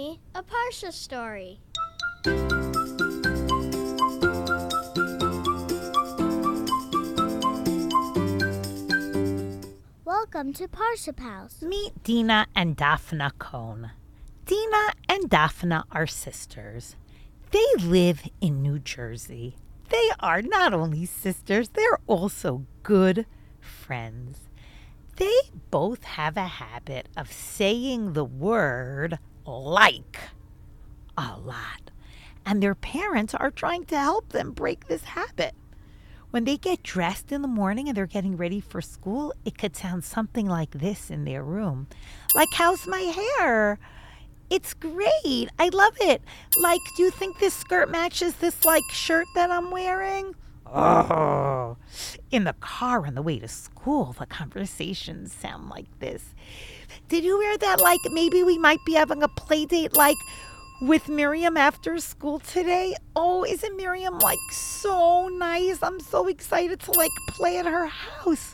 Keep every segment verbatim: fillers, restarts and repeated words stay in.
me a Parsha story. Welcome to Parsha Pals. Meet Dina and Daphna Cohn. Dina and Daphna are sisters. They live in New Jersey. They are not only sisters, they're also good friends. They both have a habit of saying the word like a lot, and their parents are trying to help them break this habit. When they get dressed in the morning and they're getting ready for school, it could sound something like this in their room. Like, how's my hair? It's great. I love it. Like, do you think this skirt matches this, like, shirt that I'm wearing? Oh. In the car on the way to school, the conversations sound like this. Did you hear that? Like, maybe we might be having a play date, like, with Miriam after school today. Oh, isn't Miriam like so nice? I'm so excited to like play at her house.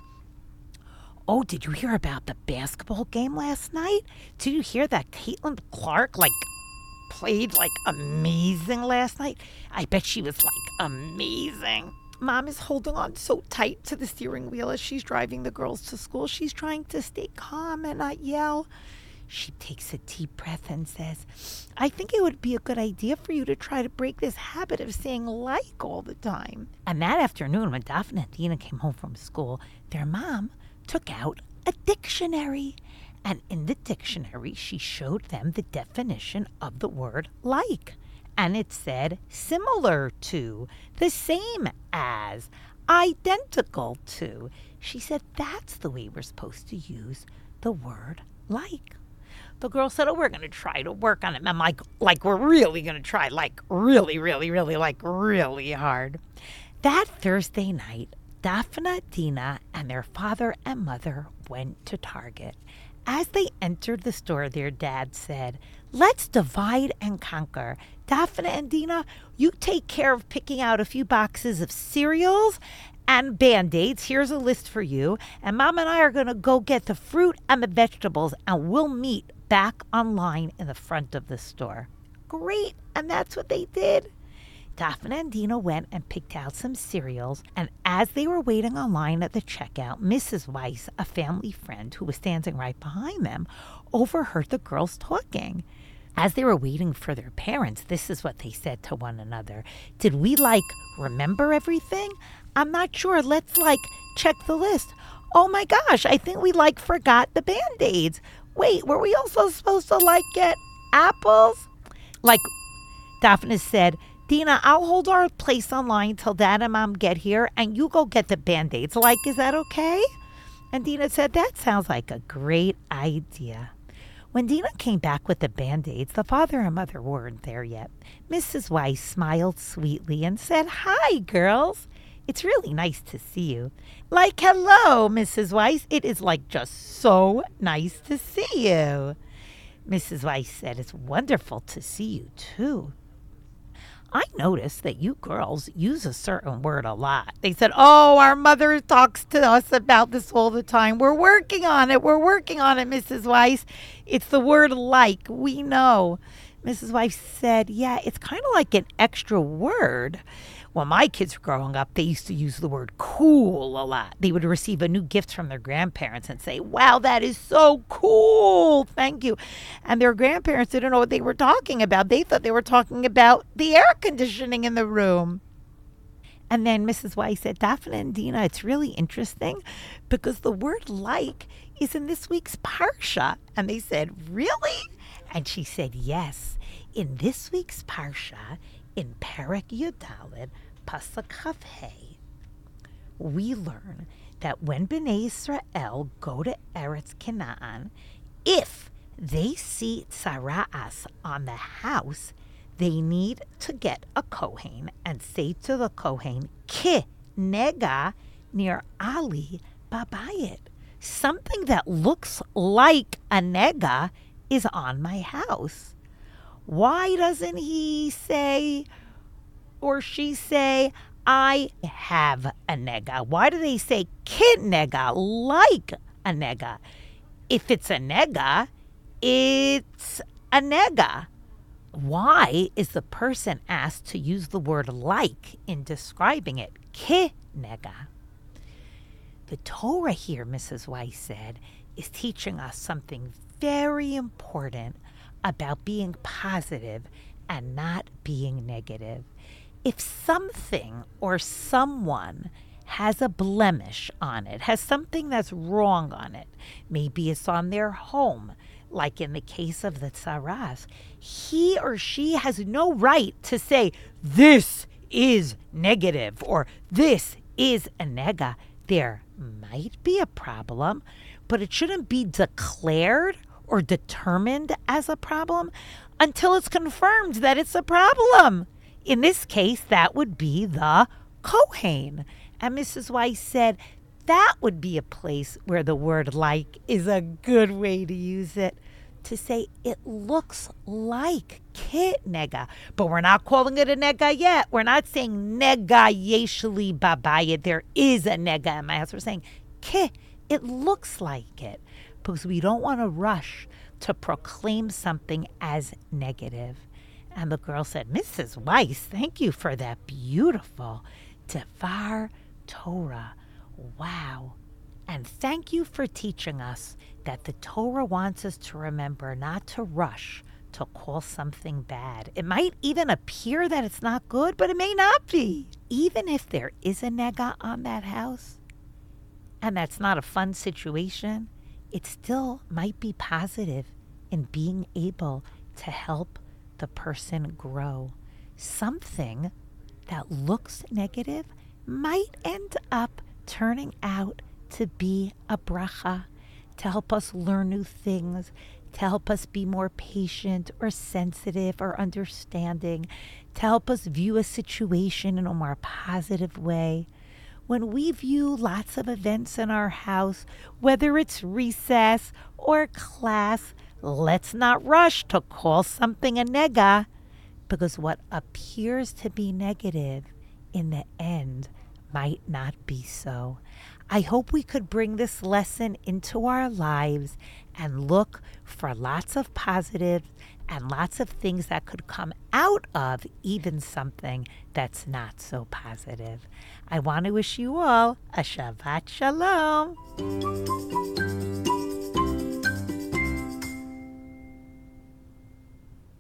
Oh, did you hear about the basketball game last night? Did you hear that Caitlin Clark like played like amazing last night? I bet she was like amazing. Mom is holding on so tight to the steering wheel as she's driving the girls to school. She's trying to stay calm and not yell. She takes a deep breath and says, I think it would be a good idea for you to try to break this habit of saying like all the time. And that afternoon, when Daphna and Dina came home from school, their mom took out a dictionary. And in the dictionary, she showed them the definition of the word like. And it said similar to, the same as, identical to. She said that's the way we're supposed to use the word like. The girl said, oh, we're going to try to work on it. I'm like, like, we're really going to try, like, really, really, really, like, really hard. That Thursday night, Daphna, Dina, and their father and mother went to Target. As they entered the store, their dad said, let's divide and conquer. Daphna and Dina, you take care of picking out a few boxes of cereals and Band-Aids. Here's a list for you. And Mom and I are going to go get the fruit and the vegetables, and we'll meet back online in the front of the store. Great. And that's what they did. Daphna and Dina went and picked out some cereals, and as they were waiting online at the checkout, Missus Weiss, a family friend who was standing right behind them, overheard the girls talking. As they were waiting for their parents, this is what they said to one another. Did we, like, remember everything? I'm not sure. Let's, like, check the list. Oh, my gosh, I think we, like, forgot the Band-Aids. Wait, were we also supposed to, like, get apples? Like, Daphne said, Dina, I'll hold our place online till Dad and Mom get here, and you go get the Band-Aids. Like, is that okay? And Dina said, that sounds like a great idea. When Dina came back with the Band-Aids, the father and mother weren't there yet. Missus Weiss smiled sweetly and said, hi, girls. It's really nice to see you. Like, hello, Missus Weiss. It is like just so nice to see you. Missus Weiss said, it's wonderful to see you, too. I noticed that you girls use a certain word a lot. They said, oh, our mother talks to us about this all the time. We're working on it. We're working on it, Missus Weiss. It's the word like. We know. Missus Weiss said, yeah, it's kind of like an extra word. When my kids were growing up, they used to use the word cool a lot. They would receive a new gift from their grandparents and say, wow, that is so cool. Thank you. And their grandparents didn't know what they were talking about. They thought they were talking about the air conditioning in the room. And then Missus Weiss said, Daphna and Dina, it's really interesting because the word like is in this week's Parsha. And they said, really? And she said, yes. In this week's Parsha, in Perek Yudalid, Pasuk Chaf Hei, we learn that when Bnei Israel go to Eretz Canaan, if they see tzara'as on the house, they need to get a kohen and say to the kohen, Ki nega near Ali babayit. Something that looks like a nega is on my house. Why doesn't he say or she say, I have a nega? Why do they say kid nega, like a nega? If it's a nega, it's a nega. Why is the person asked to use the word like in describing it? Ke nega. The Torah here, Missus Weiss said, is teaching us something very important about being positive and not being negative. If something or someone has a blemish on it, has something that's wrong on it, maybe it's on their home, like in the case of the tsaras, he or she has no right to say, this is negative or this is a nega. There might be a problem, but it shouldn't be declared or determined as a problem until it's confirmed that it's a problem. In this case, that would be the Kohen. And Missus Weiss said that would be a place where the word like is a good way to use it. To say it looks like ke nega, but we're not calling it a nega yet. We're not saying nega yeshli babaya. There is a nega in my house. We're saying ke, it looks like it, because we don't want to rush to proclaim something as negative. And the girl said, Missus Weiss, thank you for that beautiful Devar Torah. Wow. And thank you for teaching us that the Torah wants us to remember not to rush to call something bad. It might even appear that it's not good, but it may not be. Even if there is a nega on that house, and that's not a fun situation, it still might be positive in being able to help the person grow. Something that looks negative might end up turning out to be a bracha, to help us learn new things, to help us be more patient or sensitive or understanding, to help us view a situation in a more positive way. When we view lots of events in our house, whether it's recess or class, let's not rush to call something a nega, because what appears to be negative in the end might not be so. I hope we could bring this lesson into our lives and look for lots of positives and lots of things that could come out of even something that's not so positive. I want to wish you all a Shabbat Shalom.